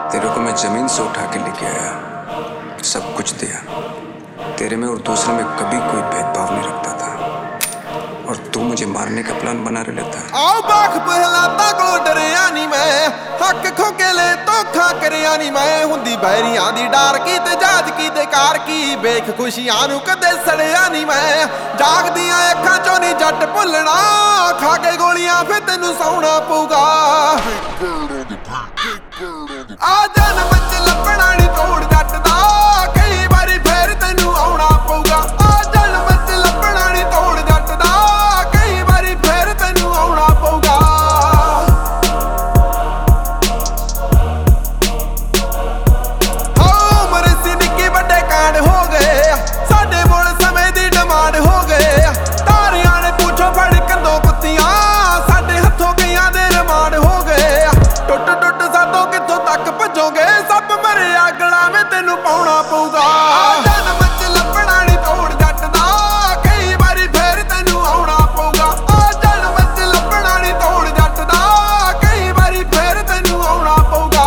तेरे को मैं जमीन से उठा के लेके आया, सब कुछ दिया। तेरे में और दूसरे में कभी कोई भेदभाव नहीं रखता था, और तू मुझे मारने का प्लान बना लेता। आओ बाख पहलाता को डरिया नहीं मैं, हक खो के ले धोखा करिया नहीं मैं। हुंदी बैरियां दी डार की ते जाज की ते कार की, वेख खुशियां नूं कदे सड़िया नहीं मैं। जागदियां अखां चों नहीं जट भुलना, खा के गोलियां फिर तैनूं सौना पऊगा। आ जन्म च लभना नहीं तोड़ जट दा, कई बारी फिर तैनूं आउणा पऊगा। आ जन्म च लभना नहीं तोड़ जट दा, कई बारी फिर तैनूं आउणा पऊगा। उम्र सी निक्की वड्डे कांड हो गए, साडे मुल समय दी डिमांड हो गए। तारियां ने पूछो फड़ कंधों कुत्तियां, साडे हत्थों गईयां दे रिमांड हो गए। टुट टुट साडों कित्थों तक भजोगे, सब मरे अगला में तैनूं पाउणा पऊगा। जन्म च लभना नहीं तोड़ जट दा, कई बारी फिर तैनूं आउणा पऊगा। जन्म च लभना नहीं तोड़ जट दा, कई बारी फिर तैनूं आउणा पऊगा।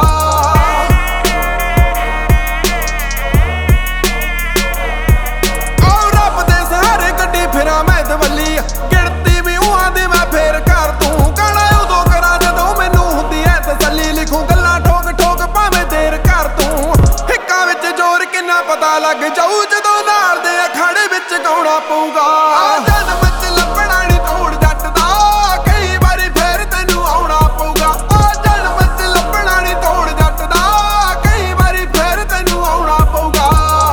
रब दे सहारे गड्डी फिरां मैं दवल्ली, गिणती भी उहां दी मैं फेर कर तूं। गाना उदों करा जदों मैनूं हुंदी ऐ तसल्ली, लिखूं गल्लां ठोक ठोक भावें देर कर तूं। हिक्कां विच जोर किन्ना पता लग जाऊ, जदों नाल दे अखाड़े विच गाउणा पऊगा। जन्म च लभना नहीं तोड़ जट दा, कई बारी फिर तैनूं आउणा पऊगा। जन्म च लभना नहीं तोड़ जट दा, कई बारी फिर तैनूं आउणा पऊगा।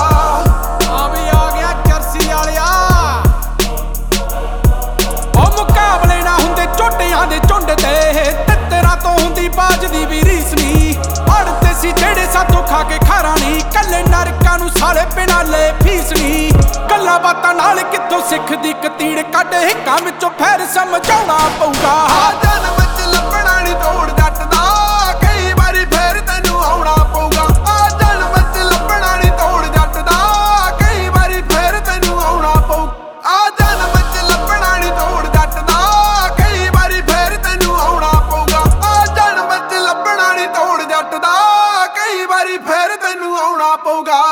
मुकाबले ना हुंदे झोटियां दे झुंड ते, तितरां तो हुंदी बाज दी भी रीस नी। अड़ते सी जेड़े साथों खा के खारा नी, कल्ले नरकां नूं साले बिना ले फीस नी। गल्लां बातां नाल कित्थों सिख दी कतीड़ कढ, हिक्कां विचों फिर समझाउणा पऊगा। जन्म च लभना नहीं तोड़ जट दा, कई बारी फिर तैनूं आउणा पऊगा। जन्म च लभना नहीं तोड़ जट दा, कई बारी फिर तैनूं आउणा पऊगा। जन्म च लभना नहीं तोड़ जट दा, कई बारी फिर तैनूं आउणा पऊगा। जन्म च लभना नहीं तोड़ जट दा, कई बारी फिर तैनूं आउणा पऊगा।